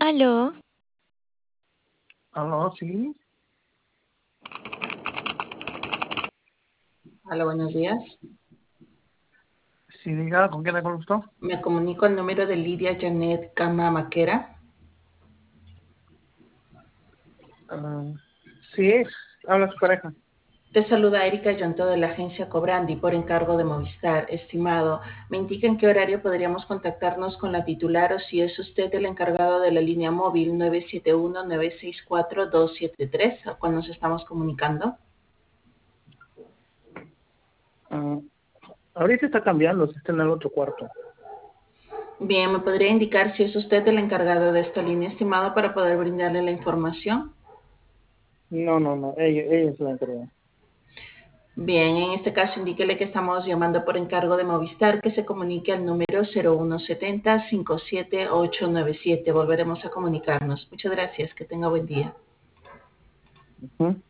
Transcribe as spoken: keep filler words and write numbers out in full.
Aló, Aló, sí, Hola, buenos días. sí, diga, ¿con quién le gustó? Me comunico al número de Lidia Janet Cama Maquera. Ah, sí, habla su pareja. Te saluda Erika Yonto de la agencia Cobrandi por encargo de Movistar. Estimado, me indica en qué horario podríamos contactarnos con la titular o si es usted el encargado de la línea móvil nueve siete uno, nueve seis cuatro, dos siete tres, a cual nos estamos comunicando. Ah, ahorita está cambiando, está en el otro cuarto. Bien, ¿me podría indicar si es usted el encargado de esta línea, estimado, para poder brindarle la información? No, no, no, ella, ella es la encargada. Bien, en este caso indíquele que estamos llamando por encargo de Movistar, que se comunique al número cero uno setenta, cincuenta y siete, ochocientos noventa y siete. Volveremos a comunicarnos. Muchas gracias, que tenga buen día. Ujú.